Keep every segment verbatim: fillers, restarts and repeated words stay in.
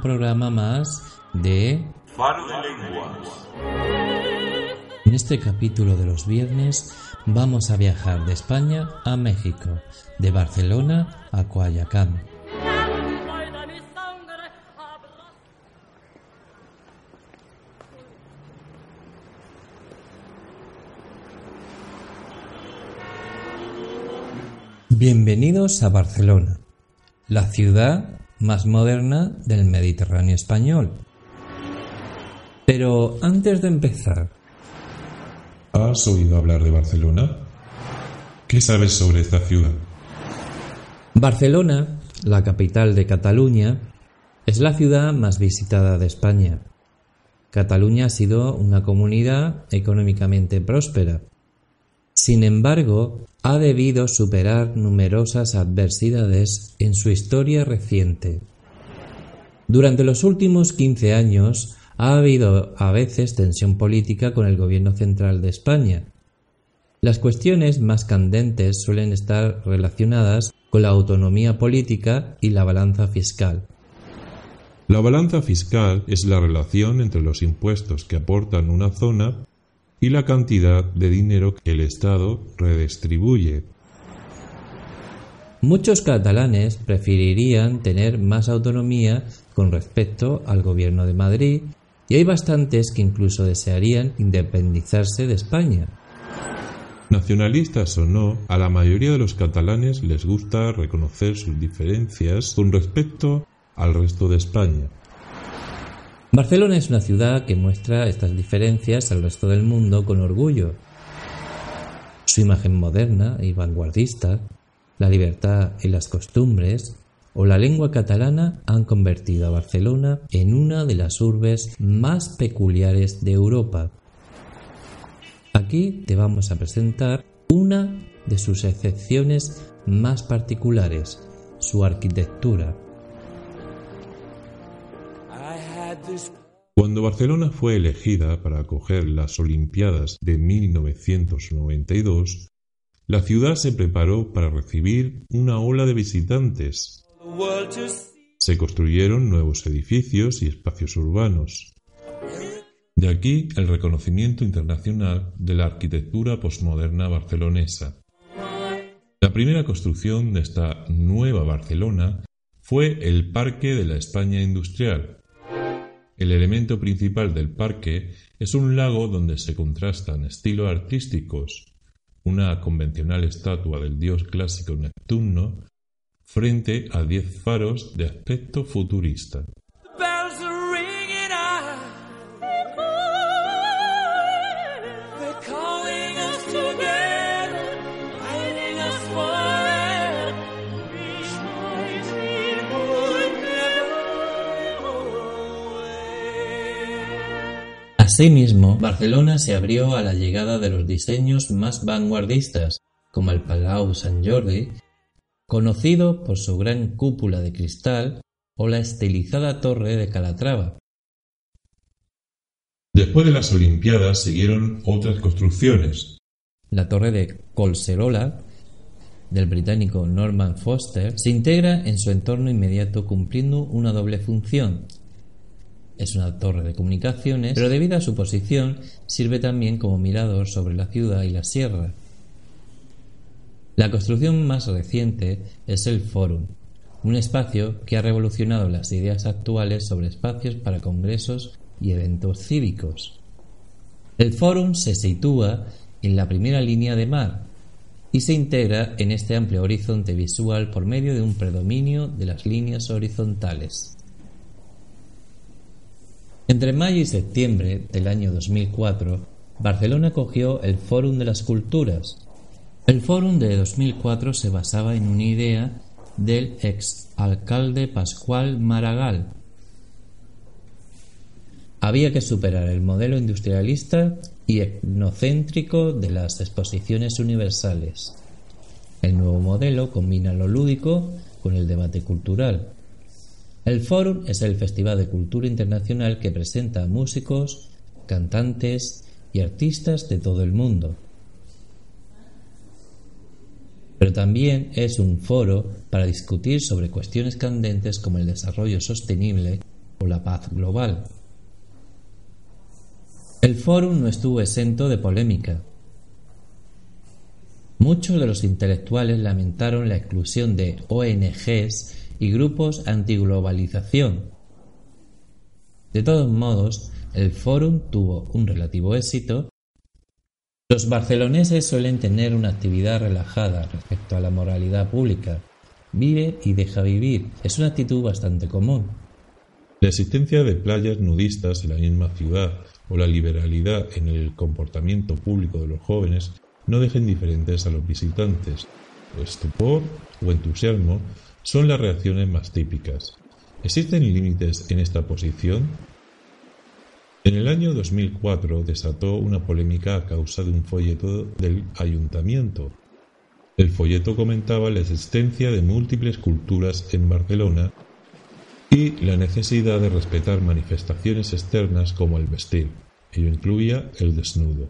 un programa más de Faro de Lenguas. En este capítulo de los viernes vamos a viajar de España a México, de Barcelona a Coyoacán. Bienvenidos a Barcelona, la ciudad más moderna del Mediterráneo español. Pero antes de empezar, ¿has oído hablar de Barcelona? ¿Qué sabes sobre esta ciudad? Barcelona, la capital de Cataluña, es la ciudad más visitada de España. Cataluña ha sido una comunidad económicamente próspera. Sin embargo, ha debido superar numerosas adversidades en su historia reciente. Durante los últimos quince años ha habido a veces tensión política con el gobierno central de España. Las cuestiones más candentes suelen estar relacionadas con la autonomía política y la balanza fiscal. La balanza fiscal es la relación entre los impuestos que aportan una zona y la cantidad de dinero que el Estado redistribuye. Muchos catalanes preferirían tener más autonomía con respecto al gobierno de Madrid, y hay bastantes que incluso desearían independizarse de España. Nacionalistas o no, a la mayoría de los catalanes les gusta reconocer sus diferencias con respecto al resto de España. Barcelona es una ciudad que muestra estas diferencias al resto del mundo con orgullo. Su imagen moderna y vanguardista, la libertad y las costumbres, o la lengua catalana han convertido a Barcelona en una de las urbes más peculiares de Europa. Aquí te vamos a presentar una de sus excepciones más particulares, su arquitectura. Cuando Barcelona fue elegida para acoger las Olimpiadas de mil novecientos noventa y dos, la ciudad se preparó para recibir una ola de visitantes. Se construyeron nuevos edificios y espacios urbanos. De aquí el reconocimiento internacional de la arquitectura posmoderna barcelonesa. La primera construcción de esta nueva Barcelona fue el Parque de la España Industrial. El elemento principal del parque es un lago donde se contrastan estilos artísticos, una convencional estatua del dios clásico Neptuno frente a diez faros de aspecto futurista. Asimismo, Barcelona se abrió a la llegada de los diseños más vanguardistas, como el Palau Sant Jordi, conocido por su gran cúpula de cristal, o la estilizada Torre de Calatrava. Después de las Olimpiadas siguieron otras construcciones. La Torre de Collserola, del británico Norman Foster, se integra en su entorno inmediato cumpliendo una doble función. Es una torre de comunicaciones, pero debido a su posición sirve también como mirador sobre la ciudad y la sierra. La construcción más reciente es el Fórum, un espacio que ha revolucionado las ideas actuales sobre espacios para congresos y eventos cívicos. El Fórum se sitúa en la primera línea de mar y se integra en este amplio horizonte visual por medio de un predominio de las líneas horizontales. Entre mayo y septiembre del año dos mil cuatro, Barcelona acogió el Fòrum de las Culturas. El Fòrum de dos mil cuatro se basaba en una idea del exalcalde Pasqual Maragall. Había que superar el modelo industrialista y etnocéntrico de las exposiciones universales. El nuevo modelo combina lo lúdico con el debate cultural. El Fòrum es el festival de cultura internacional que presenta a músicos, cantantes y artistas de todo el mundo. Pero también es un foro para discutir sobre cuestiones candentes como el desarrollo sostenible o la paz global. El fórum no estuvo exento de polémica. Muchos de los intelectuales lamentaron la exclusión de O N Ges y grupos antiglobalización. De todos modos, el fórum tuvo un relativo éxito. Los barceloneses suelen tener una actividad relajada respecto a la moralidad pública. Vive y deja vivir. Es una actitud bastante común. La existencia de playas nudistas en la misma ciudad o la liberalidad en el comportamiento público de los jóvenes no dejan indiferentes a los visitantes. Estupor o entusiasmo son las reacciones más típicas. ¿Existen límites en esta posición? En el año dos mil cuatro desató una polémica a causa de un folleto del ayuntamiento. El folleto comentaba la existencia de múltiples culturas en Barcelona y la necesidad de respetar manifestaciones externas como el vestir. Ello incluía el desnudo.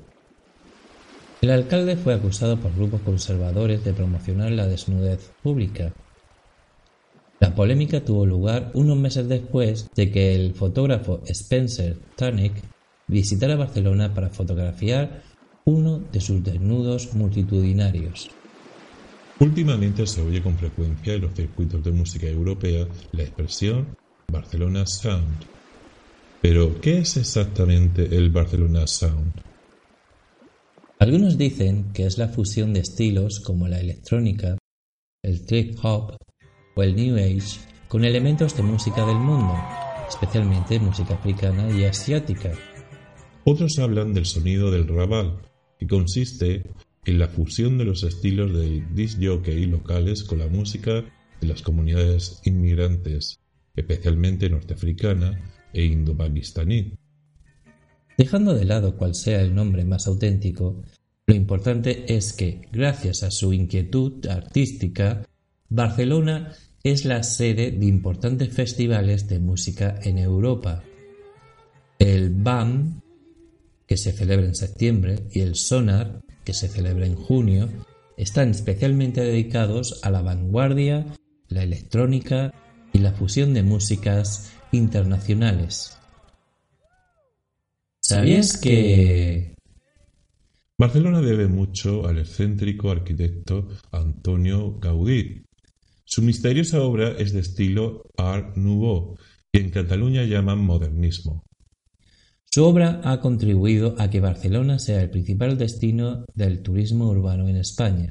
El alcalde fue acusado por grupos conservadores de promocionar la desnudez pública. La polémica tuvo lugar unos meses después de que el fotógrafo Spencer Tunick visitara Barcelona para fotografiar uno de sus desnudos multitudinarios. Últimamente se oye con frecuencia en los circuitos de música europea la expresión Barcelona Sound. Pero, ¿qué es exactamente el Barcelona Sound? Algunos dicen que es la fusión de estilos como la electrónica, el trip hop o el New Age con elementos de música del mundo, especialmente música africana y asiática. Otros hablan del sonido del Raval, que consiste en la fusión de los estilos de disc jockey locales con la música de las comunidades inmigrantes, especialmente norteafricana e indo-pakistaní. Dejando de lado cuál sea el nombre más auténtico, lo importante es que, gracias a su inquietud artística, Barcelona es la sede de importantes festivales de música en Europa. El B A M, que se celebra en septiembre, y el Sonar, que se celebra en junio, están especialmente dedicados a la vanguardia, la electrónica y la fusión de músicas internacionales. ¿Sabías que...? Barcelona debe mucho al excéntrico arquitecto Antonio Gaudí. Su misteriosa obra es de estilo Art Nouveau, que en Cataluña llaman modernismo. Su obra ha contribuido a que Barcelona sea el principal destino del turismo urbano en España.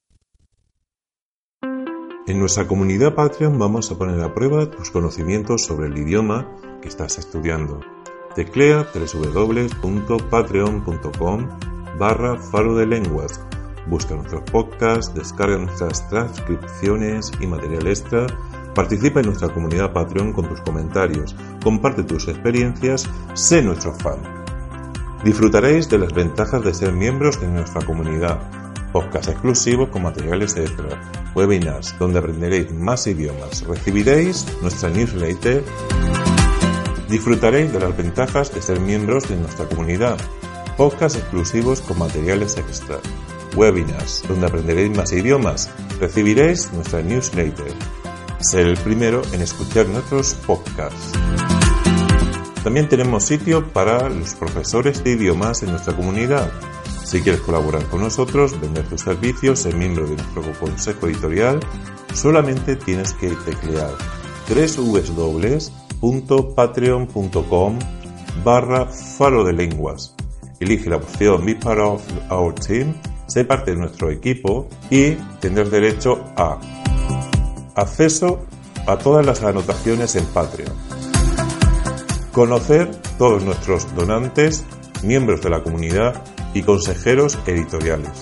En nuestra comunidad Patreon vamos a poner a prueba tus conocimientos sobre el idioma que estás estudiando. Teclea doble u doble u doble u punto patreon punto com barra faro de lenguas. Busca nuestros podcasts, descarga nuestras transcripciones y material extra. Participa en nuestra comunidad Patreon con tus comentarios, comparte tus experiencias, sé nuestro fan. Disfrutaréis de las ventajas de ser miembros de nuestra comunidad, podcasts exclusivos con materiales extra, webinars donde aprenderéis más idiomas, recibiréis nuestra newsletter. Disfrutaréis de las ventajas de ser miembros de nuestra comunidad, podcasts exclusivos con materiales extra, webinars donde aprenderéis más idiomas, recibiréis nuestra newsletter. Ser el primero en escuchar nuestros podcasts. También tenemos sitio para los profesores de idiomas en nuestra comunidad. Si quieres colaborar con nosotros, vender tus servicios, ser miembro de nuestro consejo editorial, solamente tienes que teclear doble u doble u doble u punto patreon punto com barra faro de lenguas. Elige la opción Be Part of Our Team, sé parte de nuestro equipo y tendrás derecho a acceso a todas las anotaciones en Patreon, conocer todos nuestros donantes, miembros de la comunidad y consejeros editoriales,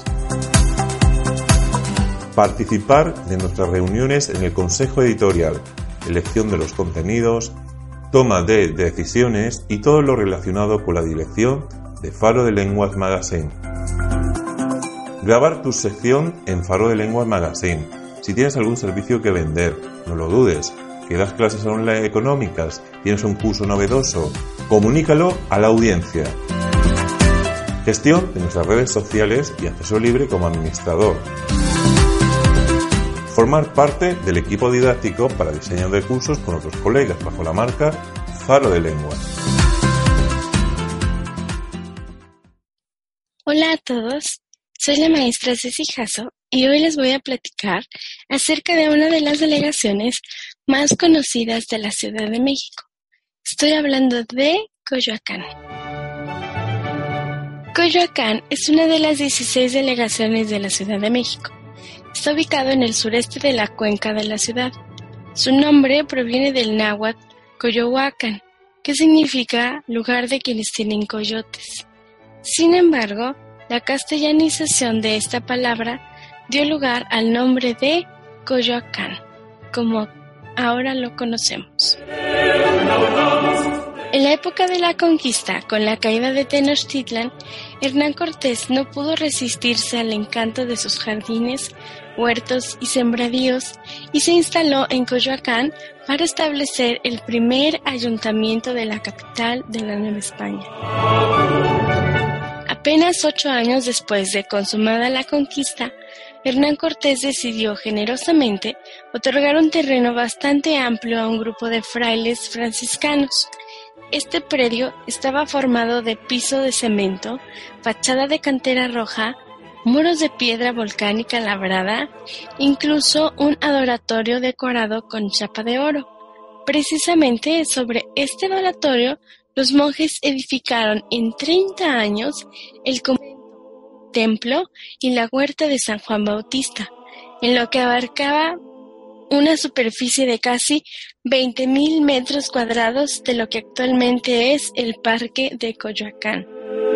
participar de nuestras reuniones en el consejo editorial, elección de los contenidos, toma de decisiones y todo lo relacionado con la dirección de Faro de Lenguas Magazine. Grabar tu sección en Faro de Lenguas Magazine. Si tienes algún servicio que vender, no lo dudes. Que das clases online económicas, tienes un curso novedoso, comunícalo a la audiencia. Gestión de nuestras redes sociales y acceso libre como administrador. Formar parte del equipo didáctico para diseño de cursos con otros colegas bajo la marca Faro de Lenguas. Hola a todos, soy la maestra Ceci Jasso y hoy les voy a platicar acerca de una de las delegaciones más conocidas de la Ciudad de México. Estoy hablando de Coyoacán. Coyoacán es una de las dieciséis delegaciones de la Ciudad de México. Está ubicado en el sureste de la cuenca de la ciudad. Su nombre proviene del náhuatl Coyohuacán, que significa lugar de quienes tienen coyotes. Sin embargo, la castellanización de esta palabra dio lugar al nombre de Coyoacán, como ahora lo conocemos. En la época de la conquista, con la caída de Tenochtitlan, Hernán Cortés no pudo resistirse al encanto de sus jardines, huertos y sembradíos y se instaló en Coyoacán para establecer el primer ayuntamiento de la capital de la Nueva España. Apenas ocho años después de consumada la conquista, Hernán Cortés decidió generosamente otorgar un terreno bastante amplio a un grupo de frailes franciscanos. Este predio estaba formado de piso de cemento, fachada de cantera roja, muros de piedra volcánica labrada, incluso un adoratorio decorado con chapa de oro. Precisamente sobre este adoratorio, los monjes edificaron en treinta años el templo y la huerta de San Juan Bautista, en lo que abarcaba una superficie de casi veinte mil metros cuadrados de lo que actualmente es el Parque de Coyoacán.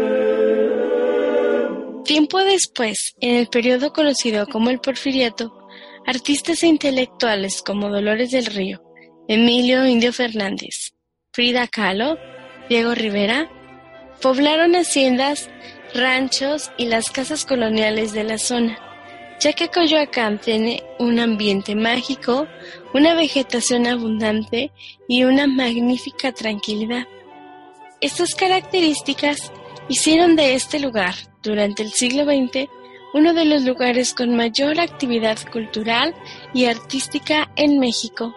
Tiempo después, en el periodo conocido como el Porfiriato, artistas e intelectuales como Dolores del Río, Emilio Indio Fernández, Frida Kahlo, Diego Rivera, poblaron haciendas, ranchos y las casas coloniales de la zona, ya que Coyoacán tiene un ambiente mágico, una vegetación abundante y una magnífica tranquilidad. Estas características hicieron de este lugar, durante el siglo veinte, uno de los lugares con mayor actividad cultural y artística en México.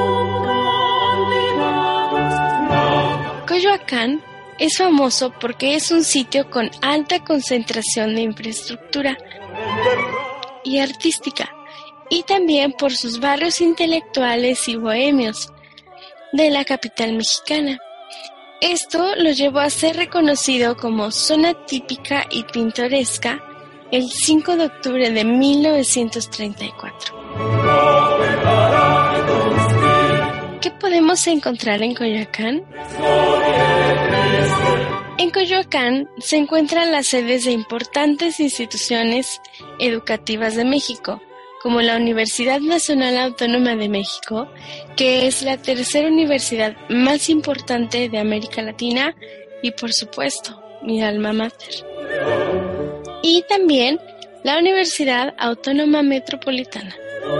Coyoacán es famoso porque es un sitio con alta concentración de infraestructura y artística, y también por sus barrios intelectuales y bohemios de la capital mexicana. Esto lo llevó a ser reconocido como zona típica y pintoresca el cinco de octubre de mil novecientos treinta y cuatro. ¿Qué podemos encontrar en Coyoacán? En Coyoacán se encuentran las sedes de importantes instituciones educativas de México, como la Universidad Nacional Autónoma de México, que es la tercera universidad más importante de América Latina y, por supuesto, mi alma mater. Y también la Universidad Autónoma Metropolitana.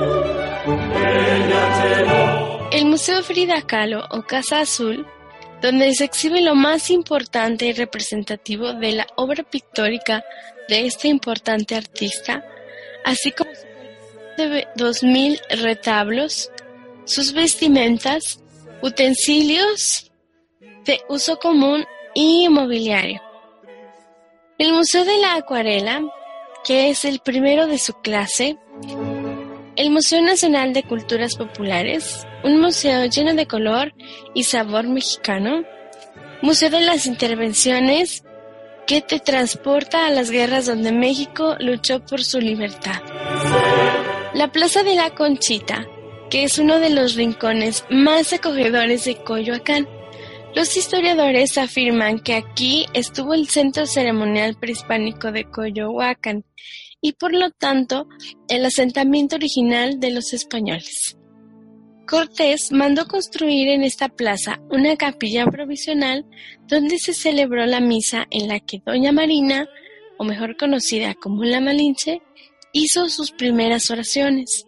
El Museo Frida Kahlo o Casa Azul, donde se exhibe lo más importante y representativo de la obra pictórica de este importante artista, así como de dos mil retablos, sus vestimentas, utensilios de uso común y mobiliario. El Museo de la Acuarela, que es el primero de su clase, el Museo Nacional de Culturas Populares, un museo lleno de color y sabor mexicano, Museo de las Intervenciones, que te transporta a las guerras donde México luchó por su libertad. La Plaza de la Conchita, que es uno de los rincones más acogedores de Coyoacán. Los historiadores afirman que aquí estuvo el centro ceremonial prehispánico de Coyohuacán y por lo tanto el asentamiento original de los españoles. Cortés mandó construir en esta plaza una capilla provisional donde se celebró la misa en la que Doña Marina, o mejor conocida como la Malinche, hizo sus primeras oraciones.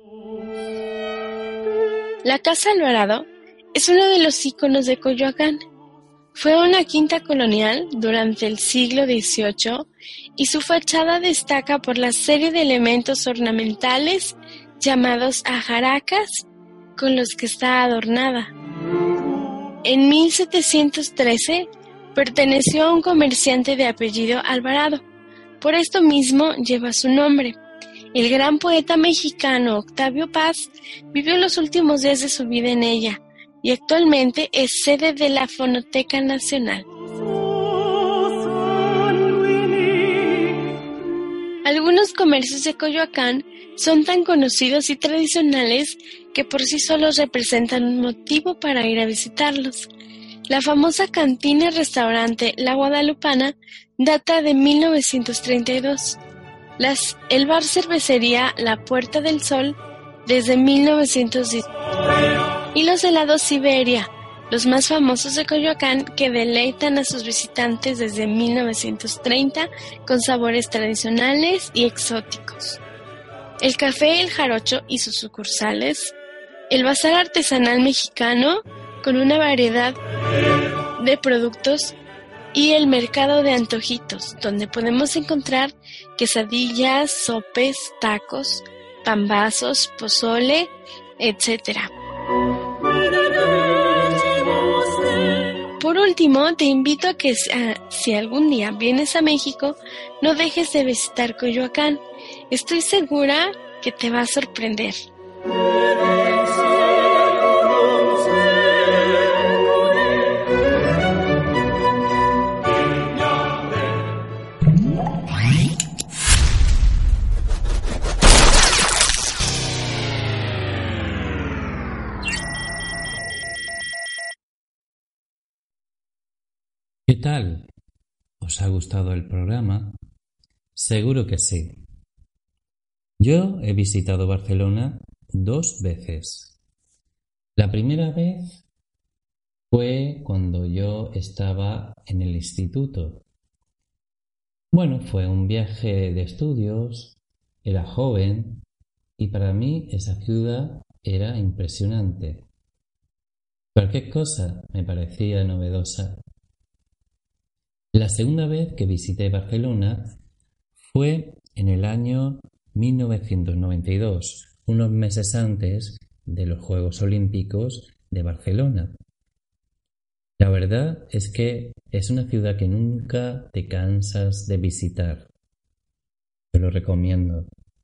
La Casa Alvarado es uno de los íconos de Coyoacán. Fue una quinta colonial durante el siglo dieciocho y su fachada destaca por la serie de elementos ornamentales llamados ajaracas con los que está adornada. En mil setecientos trece perteneció a un comerciante de apellido Alvarado. Por esto mismo lleva su nombre. El gran poeta mexicano Octavio Paz vivió los últimos días de su vida en ella y actualmente es sede de la Fonoteca Nacional. Algunos comercios de Coyoacán son tan conocidos y tradicionales que por sí solos representan un motivo para ir a visitarlos. La famosa cantina y restaurante La Guadalupana data de mil novecientos treinta y dos. Las, el bar cervecería La Puerta del Sol desde mil novecientos diez. Y los helados Siberia, los más famosos de Coyoacán, que deleitan a sus visitantes desde mil novecientos treinta con sabores tradicionales y exóticos. El Café El Jarocho y sus sucursales, el Bazar Artesanal Mexicano con una variedad de productos y el Mercado de Antojitos, donde podemos encontrar quesadillas, sopes, tacos, pambazos, pozole, etcétera. Por último, te invito a que uh, si algún día vienes a México, no dejes de visitar Coyoacán. Estoy segura que te va a sorprender. ¿Qué tal? ¿Os ha gustado el programa? Seguro que sí. Yo he visitado Barcelona dos veces. La primera vez fue cuando yo estaba en el instituto. Bueno, fue un viaje de estudios, era joven y para mí esa ciudad era impresionante. Cualquier cosa me parecía novedosa. La segunda vez que visité Barcelona fue en el año mil novecientos noventa y dos, unos meses antes de los Juegos Olímpicos de Barcelona. La verdad es que es una ciudad que nunca te cansas de visitar. Te lo recomiendo.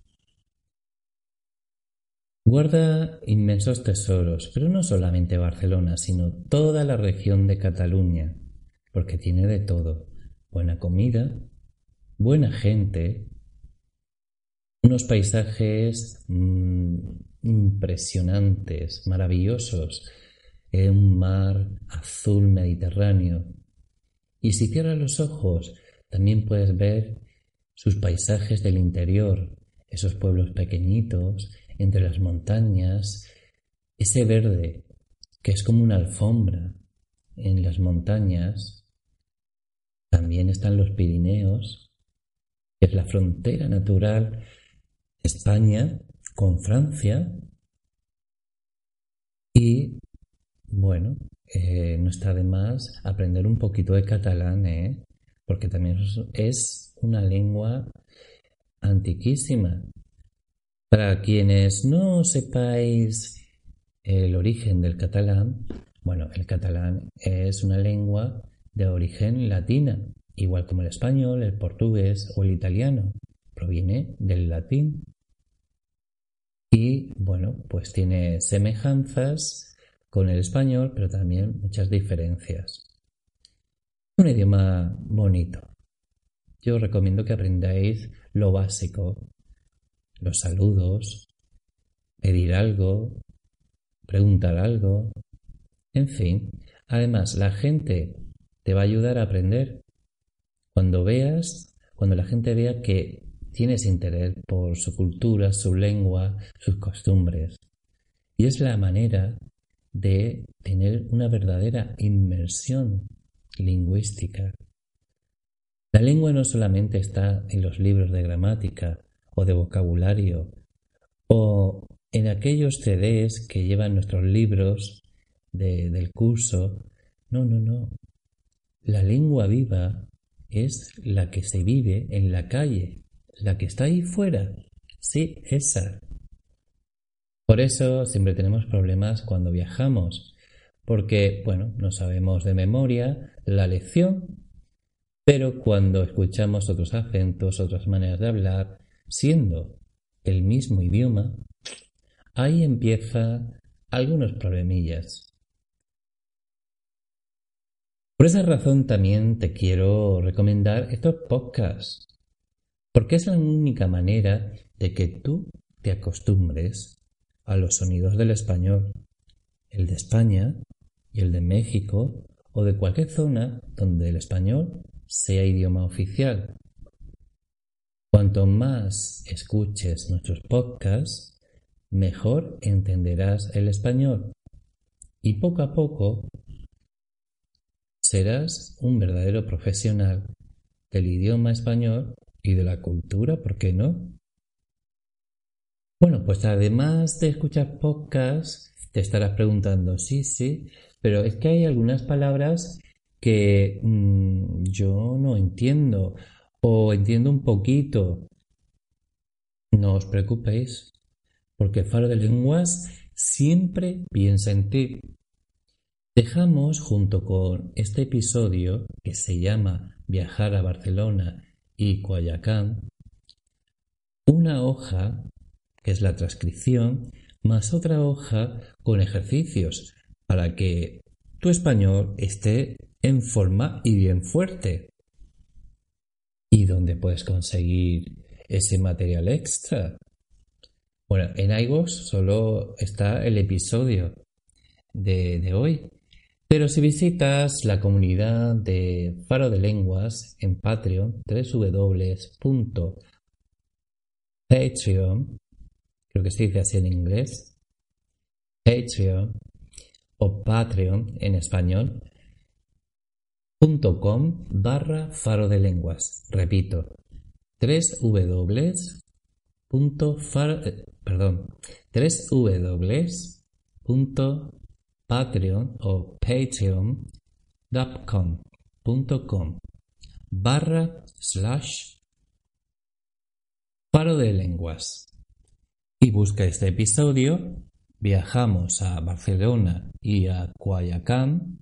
Guarda inmensos tesoros, pero no solamente Barcelona, sino toda la región de Cataluña, porque tiene de todo: buena comida, buena gente, unos paisajes mmm, impresionantes, maravillosos, eh, un mar azul mediterráneo. Y si cierras los ojos, también puedes ver sus paisajes del interior, esos pueblos pequeñitos, entre las montañas, ese verde que es como una alfombra en las montañas. También están los Pirineos, que es la frontera natural de España con Francia. Y, bueno, eh, no está de más aprender un poquito de catalán, ¿eh? Porque también es una lengua antiquísima. Para quienes no sepáis el origen del catalán, bueno, el catalán es una lengua de origen latina, igual como el español, el portugués o el italiano. Proviene del latín. Y, bueno, pues tiene semejanzas con el español, pero también muchas diferencias. Un idioma bonito. Yo os recomiendo que aprendáis lo básico, los saludos, pedir algo, preguntar algo, en fin. Además, la gente te va a ayudar a aprender cuando veas, cuando la gente vea que tienes interés por su cultura, su lengua, sus costumbres. Y es la manera de tener una verdadera inmersión lingüística. La lengua no solamente está en los libros de gramática o de vocabulario o en aquellos C Ds que llevan nuestros libros de, del curso. No, no, no. La lengua viva es la que se vive en la calle, la que está ahí fuera. Sí, esa. Por eso siempre tenemos problemas cuando viajamos, porque, bueno, no sabemos de memoria la lección, pero cuando escuchamos otros acentos, otras maneras de hablar, siendo el mismo idioma, ahí empiezan algunos problemillas. Por esa razón también te quiero recomendar estos podcasts, porque es la única manera de que tú te acostumbres a los sonidos del español, el de España y el de México o de cualquier zona donde el español sea idioma oficial. Cuanto más escuches nuestros podcasts, mejor entenderás el español y poco a poco serás un verdadero profesional del idioma español y de la cultura, ¿por qué no? Bueno, pues además de escuchar podcasts, te estarás preguntando, sí, sí, pero es que hay algunas palabras que mmm, yo no entiendo o entiendo un poquito. No os preocupéis, porque Faro de Lenguas siempre piensa en ti. Dejamos junto con este episodio, que se llama Viajar a Barcelona y Coyoacán, una hoja, que es la transcripción, más otra hoja con ejercicios para que tu español esté en forma y bien fuerte. ¿Y dónde puedes conseguir ese material extra? Bueno, en iVoox solo está el episodio de, de hoy. Pero si visitas la comunidad de Faro de Lenguas en Patreon, doble u doble u doble u punto patreon, creo que se dice así en inglés, Patreon o Patreon en español, punto com barra Faro de Lenguas. Repito, doble u doble u doble u punto faro, eh, perdón, doble u doble u doble u punto Patreon o patreon punto com barra slash Faro de Lenguas y busca este episodio. Viajamos a Barcelona y a Coyoacán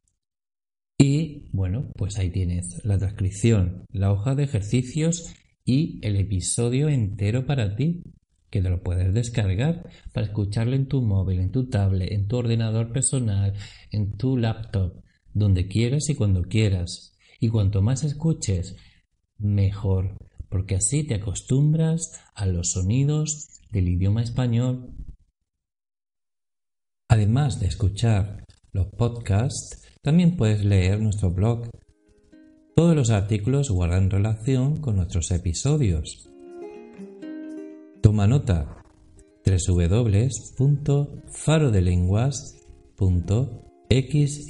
y bueno, pues ahí tienes la transcripción, la hoja de ejercicios y el episodio entero para ti, que te lo puedes descargar para escucharlo en tu móvil, en tu tablet, en tu ordenador personal, en tu laptop, donde quieras y cuando quieras. Y cuanto más escuches, mejor, porque así te acostumbras a los sonidos del idioma español. Además de escuchar los podcasts, también puedes leer nuestro blog. Todos los artículos guardan relación con nuestros episodios. Toma nota, doble u doble u doble u punto faro de lenguas punto xyz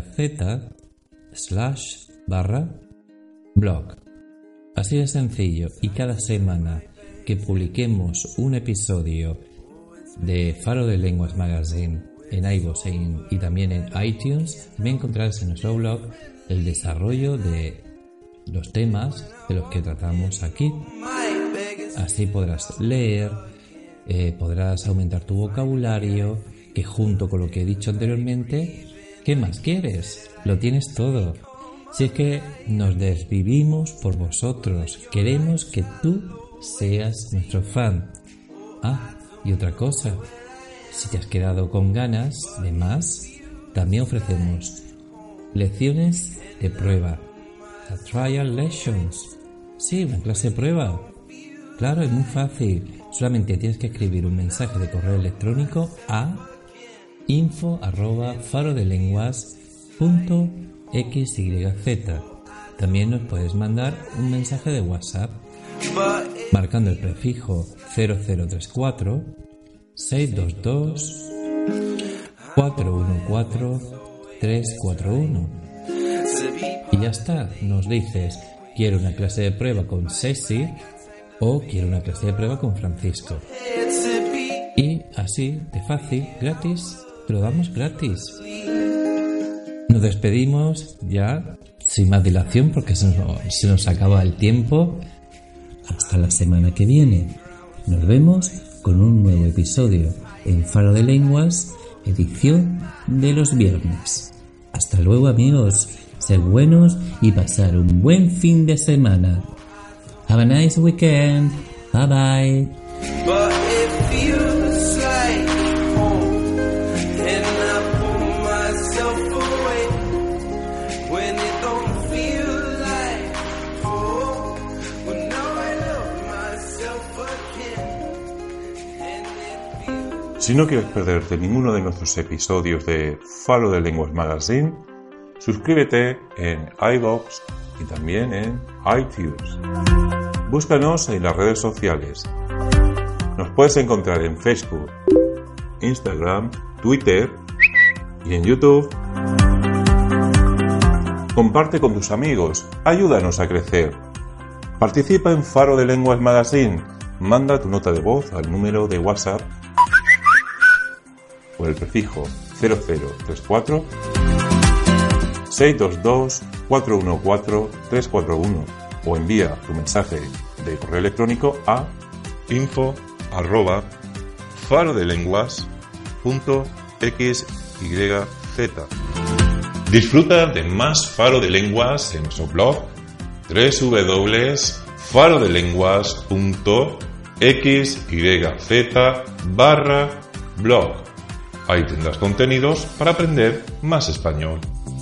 slash barra blog. Así de sencillo, y cada semana que publiquemos un episodio de Faro de Lenguas Magazine en iVoox y también en iTunes, me encontrarás en nuestro blog el desarrollo de los temas de los que tratamos aquí. Así podrás leer, eh, podrás aumentar tu vocabulario, que junto con lo que he dicho anteriormente, ¿qué más quieres? Lo tienes todo. Si es que nos desvivimos por vosotros, queremos que tú seas nuestro fan. Ah, y otra cosa, si te has quedado con ganas de más, también ofrecemos lecciones de prueba, a trial lessons. Sí, una clase de prueba. Claro, es muy fácil. Solamente tienes que escribir un mensaje de correo electrónico a info arroba farodelenguas punto xyz. También nos puedes mandar un mensaje de WhatsApp marcando el prefijo cero cero tres cuatro seis dos dos cuatro uno cuatro tres cuatro uno. Y ya está, nos dices, quiero una clase de prueba con Ceci o quiero una clase de prueba con Francisco. Y así, de fácil, gratis, te lo damos gratis. Nos despedimos ya, sin más dilación, porque se nos, se nos acaba el tiempo. Hasta la semana que viene. Nos vemos con un nuevo episodio en Faro de Lenguas edición de los viernes. Hasta luego, amigos. Ser buenos y pasar un buen fin de semana. Have a nice weekend. Bye bye. But it feels like home, and I pull myself away when it don't feel like home. Well, now I love myself again, and it feels. Si no quieres perderte ninguno de nuestros episodios de Faro de Lenguas Magazine, suscríbete en iVoox y también en iTunes. Búscanos en las redes sociales. Nos puedes encontrar en Facebook, Instagram, Twitter y en YouTube. Comparte con tus amigos, ayúdanos a crecer. Participa en Faro de Lenguas Magazine. Manda tu nota de voz al número de WhatsApp o el prefijo cero cero tres cuatro seis dos dos cuatro uno cuatro tres cuatro uno o envía tu mensaje de correo electrónico a info arroba farodelenguas punto xyz. Disfruta de más Faro de Lenguas en nuestro blog doble u doble u doble u punto farodelenguas punto xyz barra blog. Ahí tendrás contenidos para aprender más español.